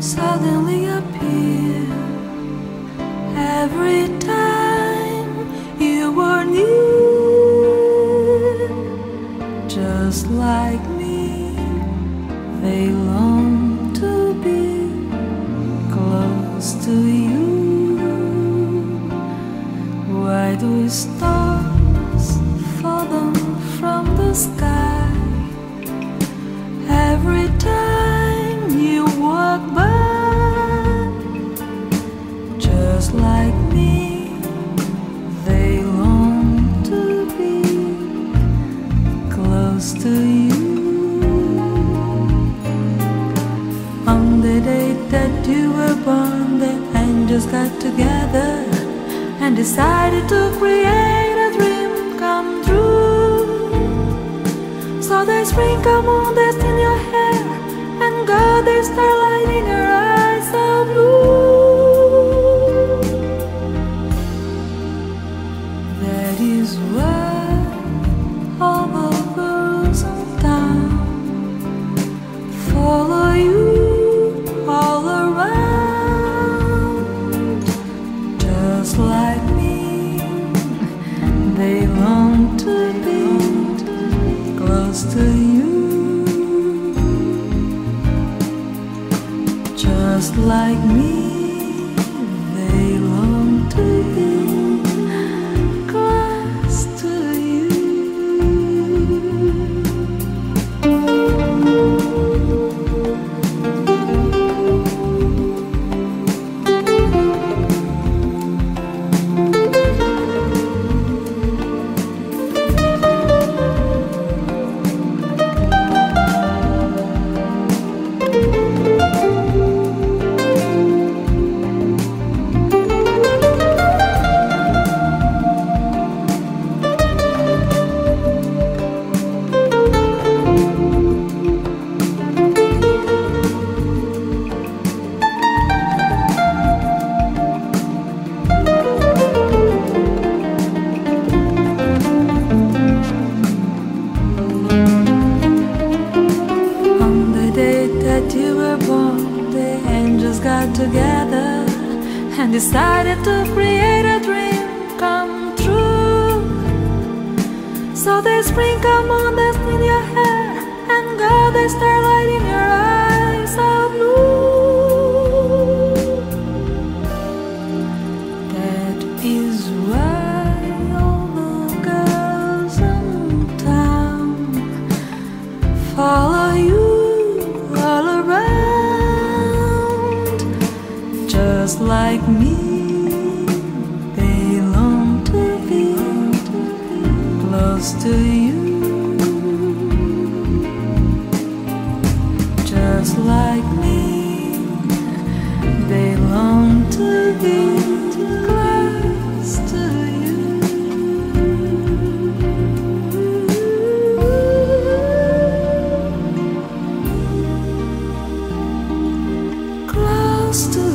suddenly appear every time you were near. Just like me, they long to be close to you. Why do stars fall down from the sky every time you walk by? Just like me, they long to be close to you. On the day that you were born, the angels got together and decided to create a dream come true. So they sprinkle moon dust in your hair and golden starlight in your eyes so blue. That is why all the girls in town follow you all around. Just like me, they long to be close to you. Just like me, they long to be close to you. You were born, the angels got together and decided to create a dream come true. So they sprinkle moon dust in your hair and golden starlight in your eyes so blue. That is why all the girls in town follow you all around. Just like me, they long to be close to you. Just like me, they long to be close to you. Close to